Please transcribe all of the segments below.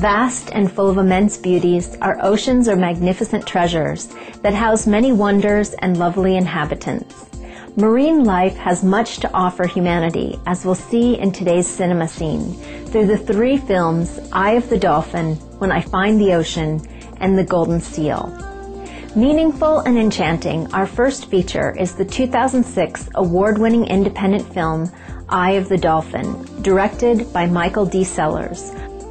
Vast and full of immense beauties, our oceans are magnificent treasures that house many wonders and lovely inhabitants. Marine life has much to offer humanity, as we'll see in today's cinema scene, through the 3 films Eye of the Dolphin, When I Find the Ocean, and The Golden Seal. Meaningful and enchanting, our first feature is the 2006 award-winning independent film Eye of the Dolphin, directed by Michael D. Sellers.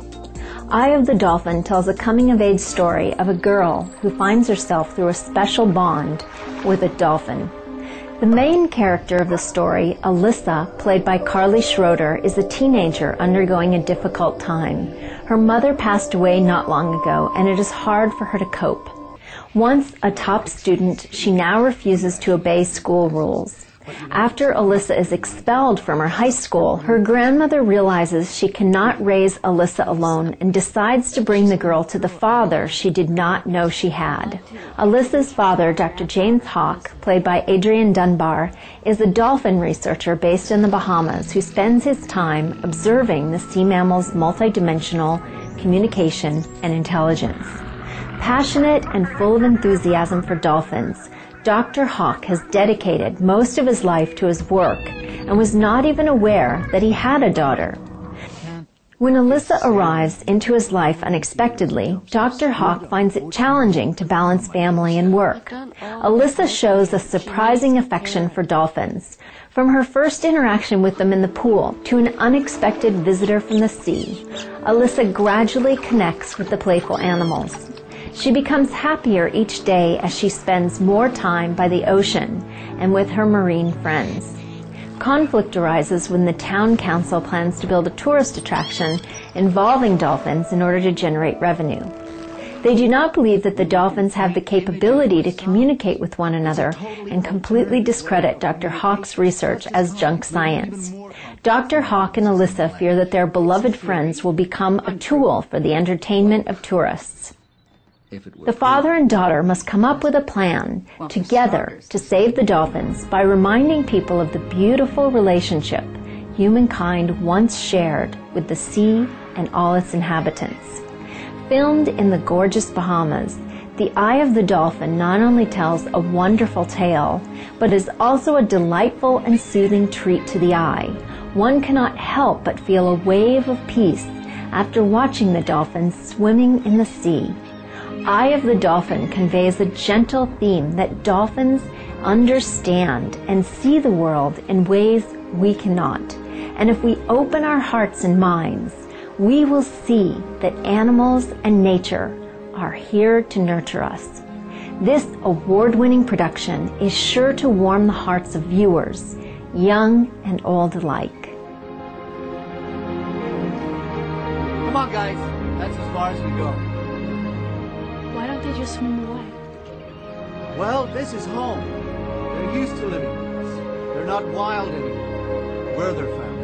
Eye of the Dolphin tells a coming-of-age story of a girl who finds herself through a special bond with a dolphin. The main character of the story, Alyssa, played by Carly Schroeder, is a teenager undergoing a difficult time. Her mother passed away not long ago, and it is hard for her to cope. Once a top student, she now refuses to obey school rules. After Alyssa is expelled from her high school, her grandmother realizes she cannot raise Alyssa alone and decides to bring the girl to the father she did not know she had. Alyssa's father, Dr. James Hawk, played by Adrian Dunbar, is a dolphin researcher based in the Bahamas who spends his time observing the sea mammal's multidimensional communication and intelligence. Passionate and full of enthusiasm for dolphins, Dr. Hawk has dedicated most of his life to his work and was not even aware that he had a daughter. When Alyssa arrives into his life unexpectedly, Dr. Hawk finds it challenging to balance family and work. Alyssa shows a surprising affection for dolphins. From her first interaction with them in the pool to an unexpected visitor from the sea, Alyssa gradually connects with the playful animals. She becomes happier each day as she spends more time by the ocean and with her marine friends. Conflict arises when the town council plans to build a tourist attraction involving dolphins in order to generate revenue. They do not believe that the dolphins have the capability to communicate with one another and completely discredit Dr. Hawk's research as junk science. Dr. Hawk and Alyssa fear that their beloved friends will become a tool for the entertainment of tourists. The father and daughter must come up with a plan together to save the dolphins by reminding people of the beautiful relationship humankind once shared with the sea and all its inhabitants. Filmed in the gorgeous Bahamas, The Eye of the Dolphin not only tells a wonderful tale, but is also a delightful and soothing treat to the eye. One cannot help but feel a wave of peace after watching the dolphins swimming in the sea. Eye of the Dolphin conveys a gentle theme that dolphins understand and see the world in ways we cannot. And if we open our hearts and minds, we will see that animals and nature are here to nurture us. This award-winning production is sure to warm the hearts of viewers, young and old alike. Come on, guys. That's as far as we go. Why don't they just swim away? Well, this is home. They're used to living with us. They're not wild anymore. We're their family.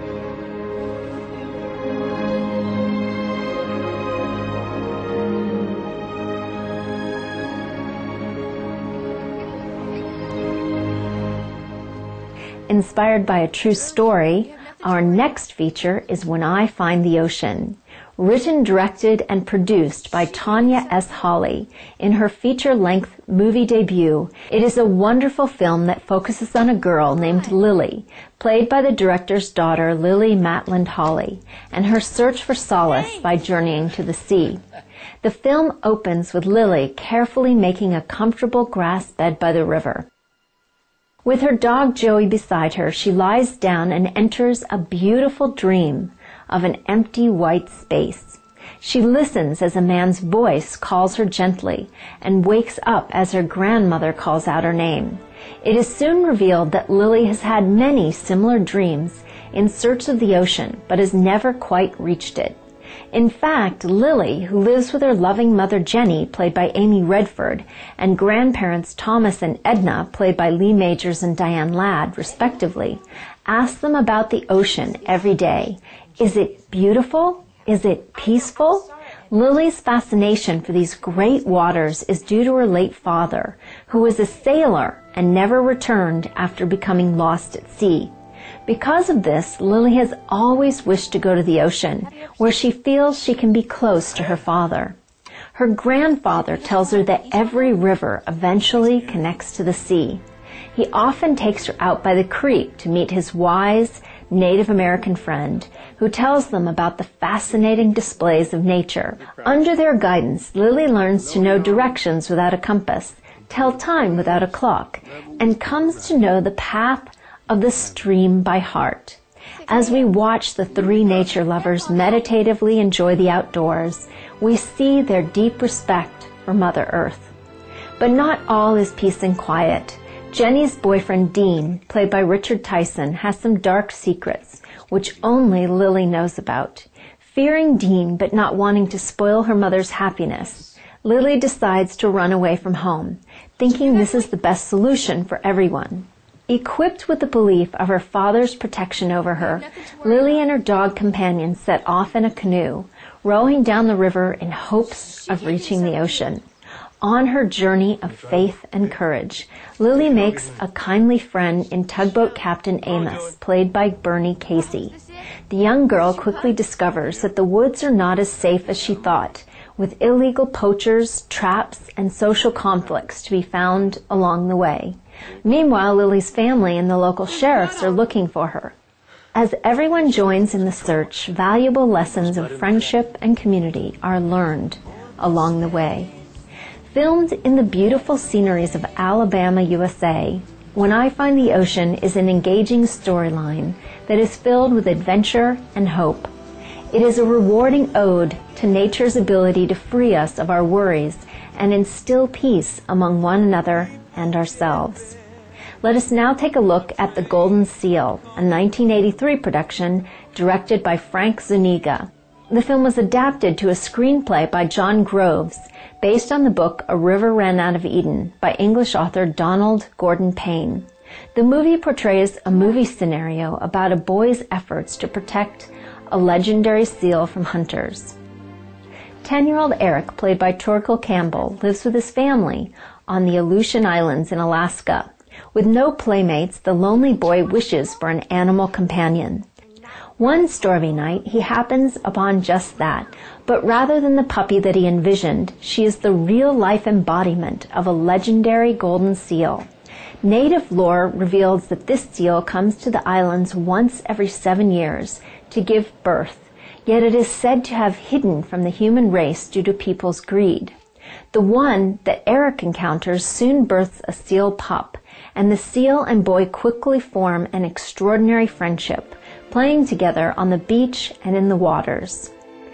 Inspired by a true story, our next feature is When I Find the Ocean. Written, directed, and produced by Tanya S. Hawley in her feature-length movie debut, it is a wonderful film that focuses on a girl named Lily, played by the director's daughter Lily Matland Hawley, and her search for solace by journeying to the sea. The film opens with Lily carefully making a comfortable grass bed by the river. With her dog Joey beside her, she lies down and enters a beautiful dream of an empty white space. She listens as a man's voice calls her gently and wakes up as her grandmother calls out her name. It is soon revealed that Lily has had many similar dreams in search of the ocean, but has never quite reached it. In fact, Lily, who lives with her loving mother Jenny, played by Amy Redford, and grandparents Thomas and Edna, played by Lee Majors and Diane Ladd, respectively, asks them about the ocean every day. Is it beautiful? Is it peaceful? Lily's fascination for these great waters is due to her late father, who was a sailor and never returned after becoming lost at sea. Because of this, Lily has always wished to go to the ocean, where she feels she can be close to her father. Her grandfather tells her that every river eventually connects to the sea. He often takes her out by the creek to meet his wise Native American friend, who tells them about the fascinating displays of nature. Under their guidance, Lily learns to know directions without a compass, tell time without a clock, and comes to know the path of the stream by heart. As we watch the three nature lovers meditatively enjoy the outdoors, we see their deep respect for Mother Earth. But not all is peace and quiet. Jenny's boyfriend, Dean, played by Richard Tyson, has some dark secrets, which only Lily knows about. Fearing Dean but not wanting to spoil her mother's happiness, Lily decides to run away from home, thinking this is the best solution for everyone. Equipped with the belief of her father's protection over her, Lily and her dog companion set off in a canoe, rowing down the river in hopes of reaching the ocean. On her journey of faith and courage, Lily makes a kindly friend in tugboat Captain Amos, played by Bernie Casey. The young girl quickly discovers that the woods are not as safe as she thought, with illegal poachers, traps, and social conflicts to be found along the way. Meanwhile, Lily's family and the local sheriffs are looking for her. As everyone joins in the search, valuable lessons of friendship and community are learned along the way. Filmed in the beautiful sceneries of Alabama, USA, When I Find the Ocean is an engaging storyline that is filled with adventure and hope. It is a rewarding ode to nature's ability to free us of our worries and instill peace among one another and ourselves. Let us now take a look at The Golden Seal, a 1983 production directed by Frank Zuniga. The film was adapted to a screenplay by John Groves, based on the book A River Ran Out of Eden by English author Donald Gordon Payne. The movie portrays a movie scenario about a boy's efforts to protect a legendary seal from hunters. 10-year-old Eric, played by Torquil Campbell, lives with his family on the Aleutian Islands in Alaska. With no playmates, the lonely boy wishes for an animal companion. One stormy night, he happens upon just that, but rather than the puppy that he envisioned, she is the real-life embodiment of a legendary golden seal. Native lore reveals that this seal comes to the islands once every 7 years to give birth, yet it is said to have hidden from the human race due to people's greed. The one that Eric encounters soon births a seal pup, and the seal and boy quickly form an extraordinary friendship, playing together on the beach and in the waters.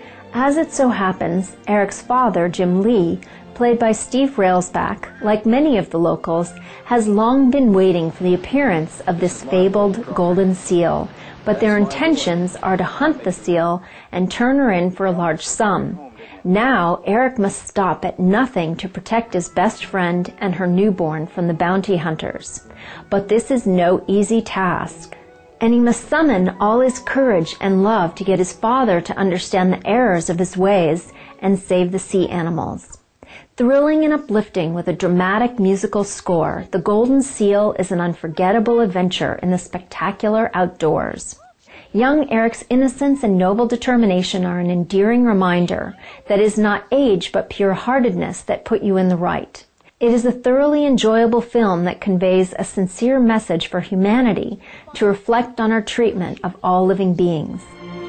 As it so happens, Eric's father, Jim Lee, played by Steve Railsback, like many of the locals, has long been waiting for the appearance of this fabled golden seal, but their intentions are to hunt the seal and turn her in for a large sum. Now, Eric must stop at nothing to protect his best friend and her newborn from the bounty hunters. But this is no easy task, and he must summon all his courage and love to get his father to understand the errors of his ways and save the sea animals. Thrilling and uplifting with a dramatic musical score, The Golden Seal is an unforgettable adventure in the spectacular outdoors. Young Eric's innocence and noble determination are an endearing reminder that it is not age but pure-heartedness that put you in the right. It is a thoroughly enjoyable film that conveys a sincere message for humanity to reflect on our treatment of all living beings.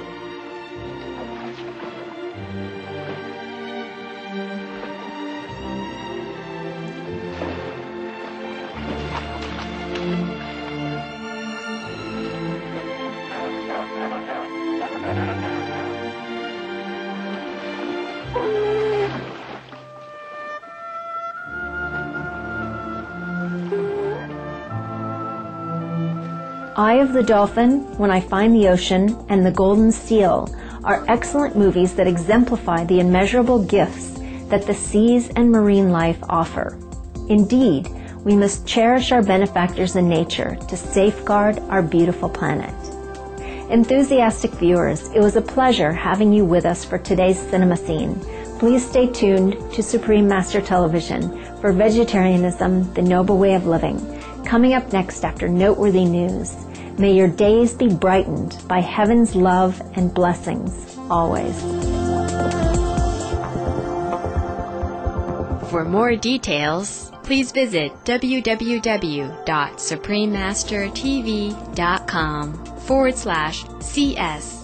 Eye of the Dolphin, When I Find the Ocean, and The Golden Seal are excellent movies that exemplify the immeasurable gifts that the seas and marine life offer. Indeed, we must cherish our benefactors in nature to safeguard our beautiful planet. Enthusiastic viewers, it was a pleasure having you with us for today's Cinema Scene. Please stay tuned to Supreme Master Television for Vegetarianism, the Noble Way of Living, coming up next after Noteworthy News. May your days be brightened by heaven's love and blessings always. For more details, please visit www.suprememastertv.com/CS